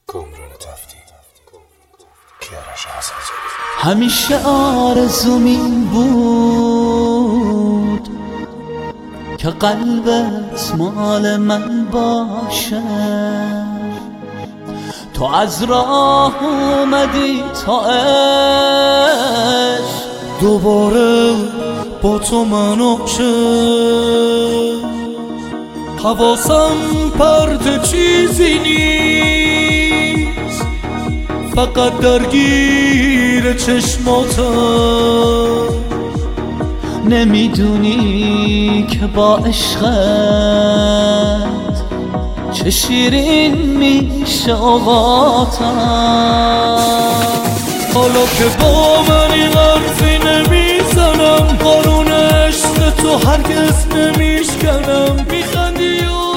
کامران تفتی کیارش آزادی. همیشه آرزوم این بود که قلبت مال من باشه. تو از راه اومدی تا عشق دوباره با تو منو شه. حواسم پرت چیزی نیست، فقط درگیر چشماتم. نمیدونی که با عشقت چه شیرین میشه اوقاتم. حالا که با منی حرفی نمیزنم، قانون عشق تو هرگز نمیشکنم. میخندی و